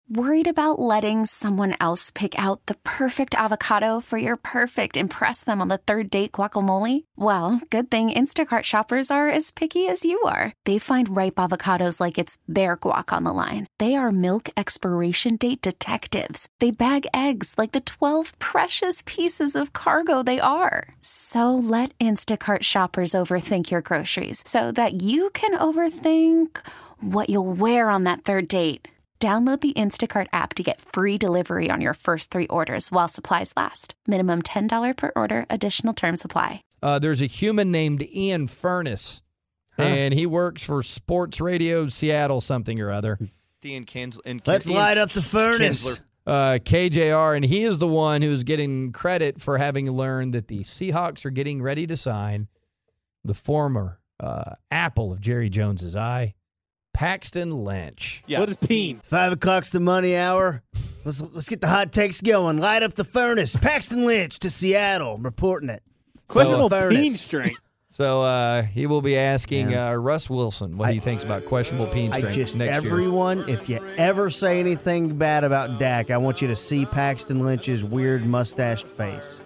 Worried about letting someone else pick out the perfect avocado for your perfect impress them on the third date guacamole? Well, good thing Instacart shoppers are as picky as you are. They find ripe avocados like it's their guac on the line. They are milk expiration date detectives. They bag eggs like the 12 precious pieces of cargo they are. So let Instacart shoppers overthink your groceries so that you can overthink what you'll wear on that third date. Download the Instacart app to get free delivery on your first 3 orders while supplies last. Minimum $10 per order. Additional terms apply. There's a human named Ian Furness, and he works for Sports Radio Seattle something or other. Let's light up the furnace. KJR, and he is the one who's getting credit for having learned that the Seahawks are getting ready to sign the former apple of Jerry Jones's eye, Paxton Lynch. Yeah. What is Peen? 5 o'clock's the money hour. Let's get the hot takes going. Light up the furnace. Paxton Lynch to Seattle. I'm reporting it. Questionable peen strength. So he will be asking Russ Wilson what he thinks about questionable peen strength next year. Everyone, if you ever say anything bad about Dak, I want you to see Paxton Lynch's weird mustached face.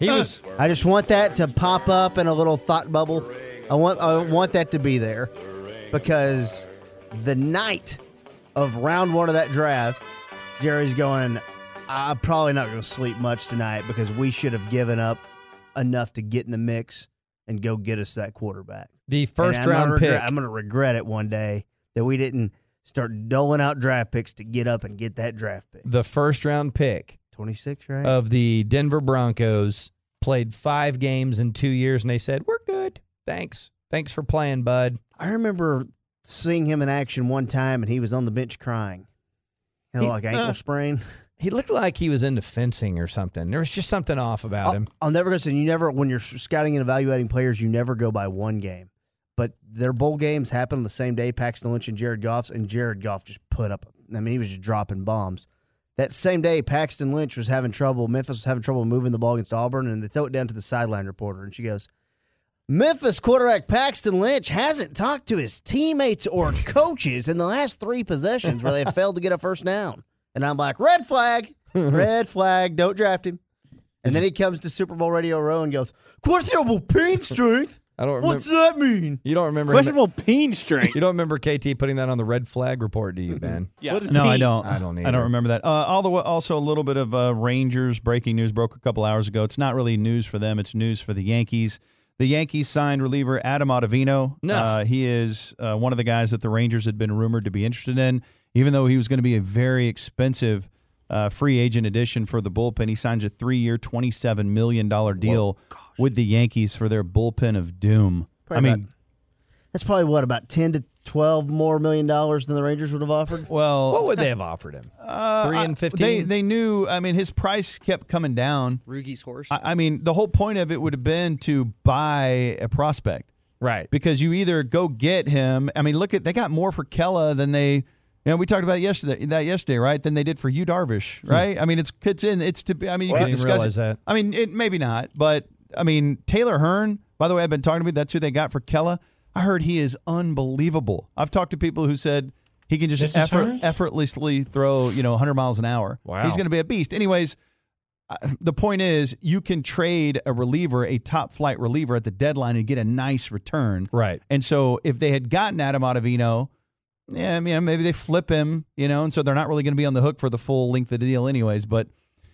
I just want that to pop up in a little thought bubble. I want that to be there because the night of round 1 of that draft, Jerry's going, I'm probably not going to sleep much tonight because we should have given up enough to get in the mix and go get us that quarterback. The first-round pick. I'm going to regret it one day that we didn't start doling out draft picks to get up and get that draft pick. The first-round pick 26, right? Of the Denver Broncos played 5 games in 2 years, and they said, we're good. Thanks for playing, bud. I remember seeing him in action one time, and he was on the bench crying. He had like ankle sprain. He looked like he was into fencing or something. There was just something off about him. I'll never go say when you're scouting and evaluating players, you never go by one game. But their bowl games happened on the same day, Paxton Lynch and Jared Goff's, and Jared Goff just put up. He was just dropping bombs. That same day, Paxton Lynch was having trouble. Memphis was having trouble moving the ball against Auburn, and they throw it down to the sideline reporter, and she goes, Memphis quarterback Paxton Lynch hasn't talked to his teammates or coaches in the last 3 possessions where they failed to get a first down. And I'm like, red flag, don't draft him. And then he comes to Super Bowl Radio Row and goes, questionable peen strength? I don't remember. What's that mean? You don't remember questionable peen strength. You don't remember KT putting that on the red flag report, do you, Ben? Yeah. What is no, peen? I don't. I don't either. I don't remember that. Also, a little bit of Rangers breaking news broke a couple hours ago. It's not really news for them. It's news for the Yankees. The Yankees signed reliever Adam Ottavino. No. He is one of the guys that the Rangers had been rumored to be interested in, even though he was going to be a very expensive free agent addition for the bullpen. He signs a 3-year, $27 million deal with the Yankees for their bullpen of doom. That's probably about 10 to 12 more $million than the Rangers would have offered. Well, what would they have offered him? 3 and 15. They knew. His price kept coming down. Rugi's horse. The whole point of it would have been to buy a prospect, right? Because you either go get him. They got more for Kella than they. We talked about yesterday, right? Than they did for Yu Darvish, right? You could discuss it. That. Maybe not, but Taylor Hearn. By the way, I've been talking to me. That's who they got for Kella. I heard he is unbelievable. I've talked to people who said he can just effortlessly throw 100 miles an hour. Wow. He's going to be a beast. Anyways, the point is you can trade a reliever, a top flight reliever at the deadline and get a nice return. Right. And so if they had gotten Adam Ottavino, maybe they flip him, and so they're not really going to be on the hook for the full length of the deal anyways. But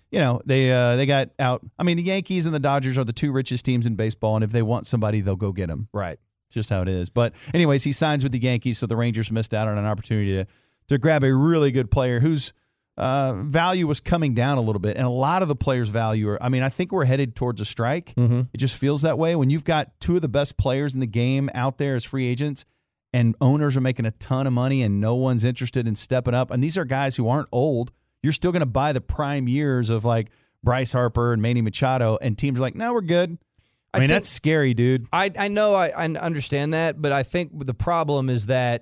they got out. The Yankees and the Dodgers are the 2 richest teams in baseball, and if they want somebody, they'll go get them. Right. Just how it is. But anyways, he signs with the Yankees, so the Rangers missed out on an opportunity to grab a really good player whose value was coming down a little bit. And a lot of the players' value I think we're headed towards a strike. Mm-hmm. It just feels that way. When you've got 2 of the best players in the game out there as free agents and owners are making a ton of money and no one's interested in stepping up, and these are guys who aren't old, you're still going to buy the prime years of like Bryce Harper and Manny Machado, and teams are like, no, we're good. That's scary, dude. I know I understand that, but I think the problem is that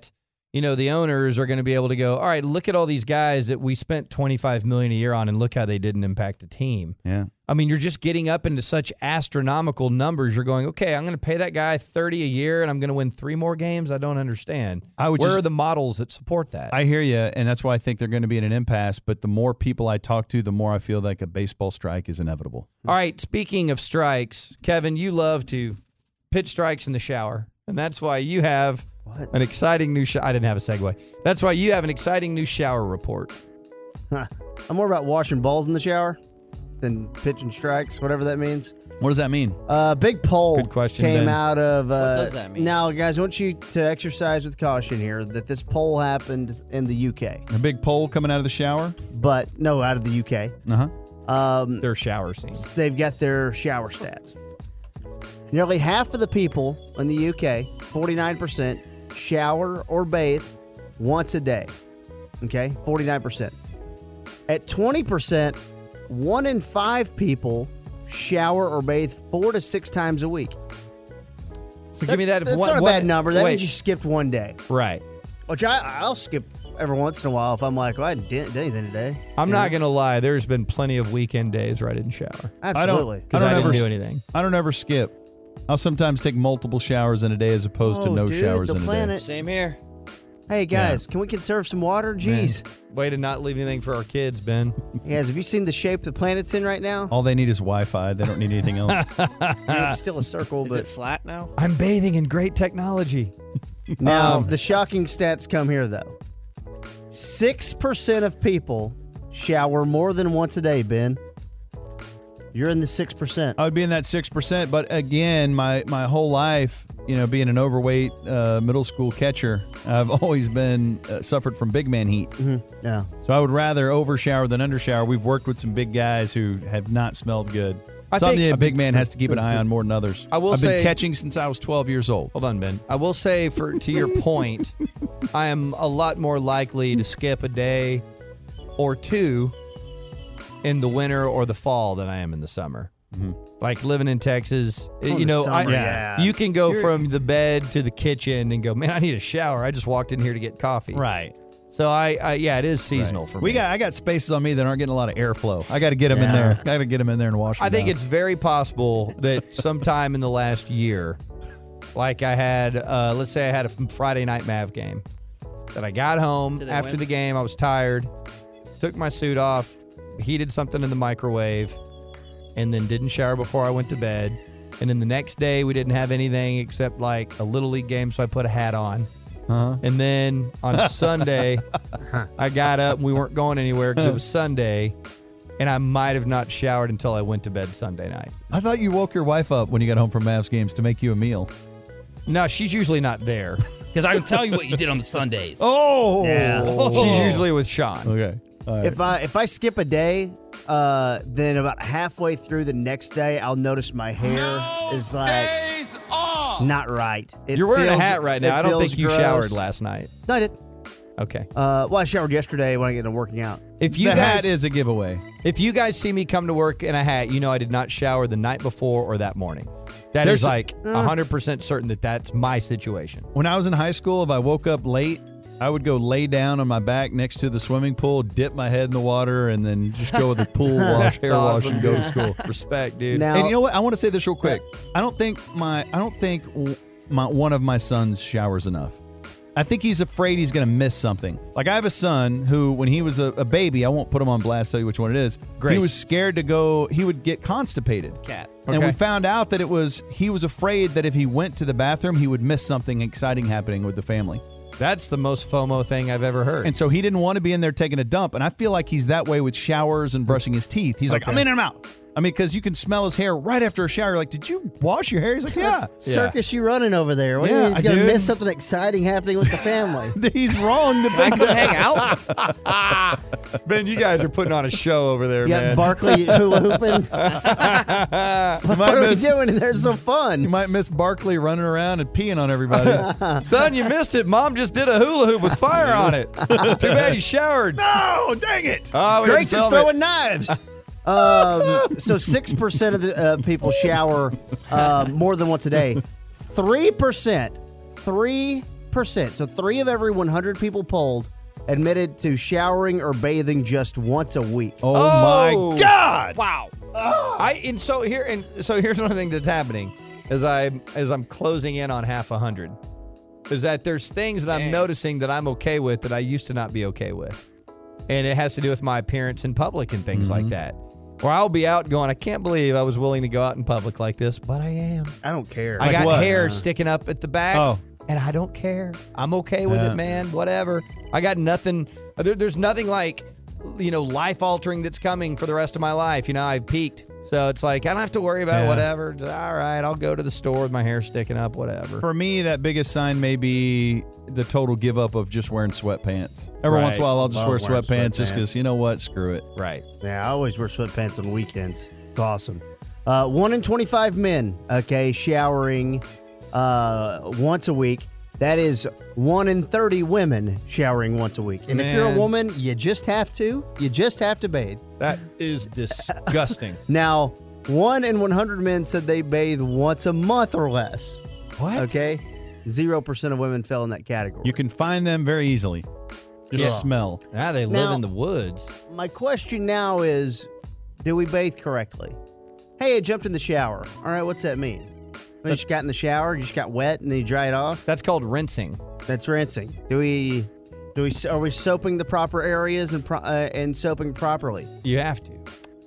the owners are going to be able to go, all right, look at all these guys that we spent $25 million a year on and look how they didn't impact a team. Yeah. I mean, you're just getting up into such astronomical numbers. You're going, okay, I'm going to pay that guy $30 a year and I'm going to win 3 more games. I don't understand. Where are the models that support that? I hear you, and that's why I think they're going to be in an impasse. But the more people I talk to, the more I feel like a baseball strike is inevitable. All right, speaking of strikes, Kevin, you love to pitch strikes in the shower, and that's why you have an exciting new I didn't have a segue. That's why you have an exciting new shower report. I'm more about washing balls in the shower than pitching strikes, whatever that means. What does that mean? Big poll Good question, came Ben. out of. What does that mean? Now, guys, I want you to exercise with caution here that this poll happened in the UK, A big pole coming out of the shower? but no, out of the UK. Uh-huh. Their shower scene. They've got their shower stats. Nearly half of the people in the UK, 49%, shower or bathe once a day. Okay, 49%. At 20%, 1 in 5 people shower or bathe 4 to 6 times a week. So give me that. That's not a bad number. That wait, means you skipped one day, right. which I'll skip every once in a while if I'm like, well, I didn't do anything today. I'm You not know? going to lie. There's been plenty of weekend days where I didn't shower Absolutely. because I didn't do anything. I don't ever skip. I'll sometimes take multiple showers in a day as opposed to no dude, showers the in a day. planet. Same here. Hey, guys, can we conserve some water? Jeez. Way to not leave anything for our kids, Ben. Guys, have you seen the shape the planet's in right now? All they need is Wi-Fi. They don't need anything else. I mean, it's still a circle, Is but it flat now? I'm bathing in great technology. now the shocking stats come here, though. 6% of people shower more than once a day, Ben. You're in the 6%. I would be in that 6%, but again, my whole life, being an overweight middle school catcher, I've always been suffered from big man heat. Yeah. So I would rather overshower than undershower. We've worked with some big guys who have not smelled good. I Something think- a big man has to keep an eye on more than others. I will I've say- been catching since I was 12 years old. Hold on, Ben. I will say, to your point, I am a lot more likely to skip a day or 2 in the winter or the fall than I am in the summer. Like living in Texas, in the summer, yeah. you can go from the bed to the kitchen and go, man, I need a shower. I just walked in here to get coffee. Right. So it is seasonal for me. I got spaces on me that aren't getting a lot of airflow. I got to get them in there. Got to get them in there and wash them. I think down. it's very possible that sometime in the last year, like I had, let's say I had a Friday night Mav game, that I got home Did they after win? the game. I was tired, took my suit off, heated something in the microwave, and then didn't shower before I went to bed. And then the next day, we didn't have anything except like a Little League game, so I put a hat on. And then on Sunday, I got up and we weren't going anywhere because it was Sunday. And I might have not showered until I went to bed Sunday night. I thought you woke your wife up when you got home from Mavs games to make you a meal. No, she's usually not there. Because I can tell you what you did on the Sundays. Oh, Yeah. She's usually with Sean. Okay. All right. If I skip a day, then about halfway through the next day, I'll notice my hair is like not right. You're wearing a feels- hat right it now. I don't feels think you gross. showered last night. No, I did. Okay. Well, I showered yesterday when I get into working out. If you the guys hat is a giveaway. if you guys see me come to work in a hat, you know I did not shower the night before or that morning. That is There's- like 100% certain that that's my situation. When I was in high school, if I woke up late, I would go lay down on my back next to the swimming pool, dip my head in the water, and then just go with a pool wash, hair wash, and go to school. Respect, dude. Now, And you know what? I want to say this real quick. I don't think one of my sons showers enough. I think he's afraid he's going to miss something. Like I have a son who, when he was a baby, I won't put him on blast, tell you which one it is. Grace. He was scared to go. He would get constipated. Cat. And Okay. we found out that he was afraid that if he went to the bathroom, he would miss something exciting happening with the family. That's the most FOMO thing I've ever heard. And so he didn't want to be in there taking a dump. And I feel like he's that way with showers and brushing his teeth. He's like, Okay. I'm in and I'm out. I mean, because you can smell his hair right after a shower. You're like, did you wash your hair? He's like, yeah. circus you running over there? What do you Yeah, mean he's going to dude. miss something exciting happening with the family? He's wrong to I think couldn't hang out. Ben, you guys are putting on a show over there, You got man. Barkley hula hooping. What are we miss- doing in there? So fun. You might miss Barkley running around and peeing on everybody. Son, you missed it. Mom just did a hula hoop with fire on it. Too bad you showered. No, dang it. Oh, we didn't Grace is film it. throwing knives. So 6% of the people shower more than once a day. 3% 3%, so 3 of every 100 people polled admitted to showering or bathing just once a week. Oh my God! Wow. So here's one thing that's happening as I'm closing in on half 100, is that there's things that I'm noticing that I'm okay with that I used to not be okay with, and it has to do with my appearance in public and things like that. Or I'll be out going, I can't believe I was willing to go out in public like this, but I am. I don't care. I got what? hair sticking up at the back, and I don't care. I'm okay with it, man. Whatever. I got nothing. There's nothing like, life-altering that's coming for the rest of my life. I've peaked. So it's like, I don't have to worry about whatever. All right, I'll go to the store with my hair sticking up, whatever. For me, that biggest sign may be the total give up of just wearing sweatpants. Every once in a while, I'll just wear sweatpants just because, you know what? Screw it. Right. Yeah, I always wear sweatpants on weekends. It's awesome. 1 in 25 men, showering once a week. That is 1 in 30 women showering once a week. And if you're a woman, you just have to. You just have to bathe. That is disgusting. Now, 1 in 100 men said they bathe once a month or less. What? Okay? 0% of women fell in that category. You can find them very easily. Just smell. They live in the woods. My question now is, do we bathe correctly? Hey, I jumped in the shower. All right, what's that mean? You just got in the shower, you just got wet, and then you dry it off? That's called rinsing. That's rinsing. Are we soaping the proper areas and soaping properly? You have to.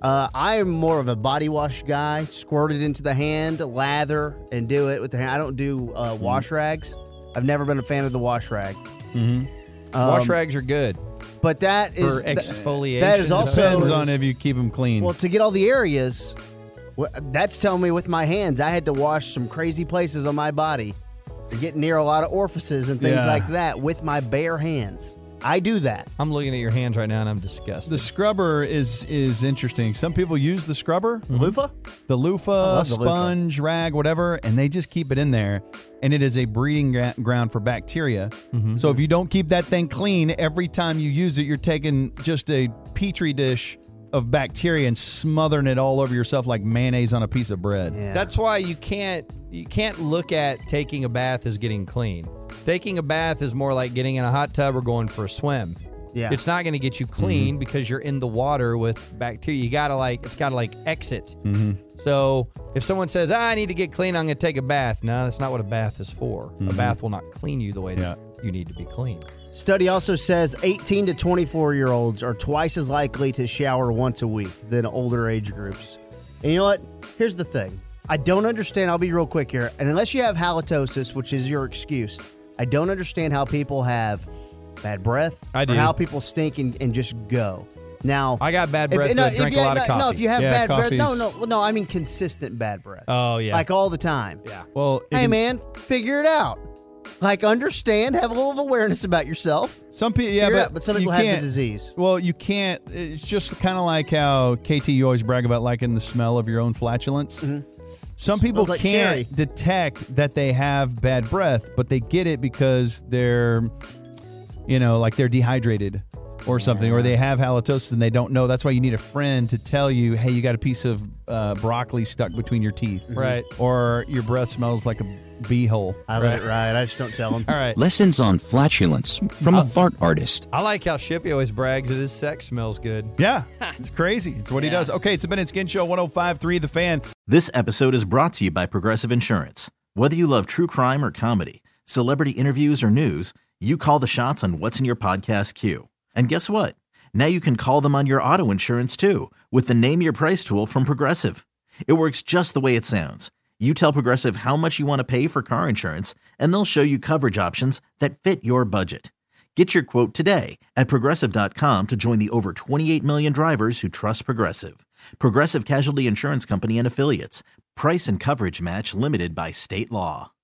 I am more of a body wash guy. Squirt it into the hand, lather, and do it with the hand. I don't do wash rags. I've never been a fan of the wash rag. Mm-hmm. Wash rags are good. But that is for exfoliation. That is also depends on if you keep them clean. Well, to get all the areas, that's telling me with my hands, I had to wash some crazy places on my body to get near a lot of orifices and things like that with my bare hands. I do that. I'm looking at your hands right now and I'm disgusted. The scrubber is interesting. Some people use the scrubber, loofah, the loofah, sponge, rag, whatever, and they just keep it in there. And it is a breeding ground for bacteria. Mm-hmm. So if you don't keep that thing clean, every time you use it, you're taking just a petri dish of bacteria and smothering it all over yourself like mayonnaise on a piece of bread. Yeah. That's why you can't look at taking a bath as getting clean. Taking a bath is more like getting in a hot tub or going for a swim. Yeah. It's not going to get you clean because you're in the water with bacteria. It's got to exit. Mm-hmm. So if someone says, I need to get clean, I'm going to take a bath. No, that's not what a bath is for. A bath will not clean you the way that you need to be clean. Study also says 18 to 24-year-olds are twice as likely to shower once a week than older age groups. And you know what? Here's the thing. I don't understand. I'll be real quick here. And unless you have halitosis, which is your excuse, I don't understand how people have bad breath. I do. Or how people stink and just go. Now, I got bad breath. I drink a lot of coffee. No, if you have bad breath, coffee's- no. I mean consistent bad breath. Oh yeah, Like all the time. yeah. Well, Hey man, figure it out. Like understand, have a little awareness about yourself. Some people, but some people have the disease. Well, you can't. It's just kind of like how KT, you always brag about liking the smell of your own flatulence. Mm-hmm. Some people Smells like can't cherry. detect that they have bad breath, but they get it because they're, like they're dehydrated or something, or they have halitosis and they don't know. That's why you need a friend to tell you, hey, you got a piece of broccoli stuck between your teeth. Right. Or your breath smells like a bee hole. I let it ride. I just don't tell them. All right. Lessons on flatulence from a fart artist. I like how Shippy always brags that his sex smells good. Yeah, it's crazy. It's what he does. Okay, it's a Minute Skin Show 105.3 The Fan. This episode is brought to you by Progressive Insurance. Whether you love true crime or comedy, celebrity interviews or news, you call the shots on what's in your podcast queue. And guess what? Now you can call them on your auto insurance too with the Name Your Price tool from Progressive. It works just the way it sounds. You tell Progressive how much you want to pay for car insurance, and they'll show you coverage options that fit your budget. Get your quote today at Progressive.com to join the over 28 million drivers who trust Progressive. Progressive Casualty Insurance Company and Affiliates. Price and coverage match limited by state law.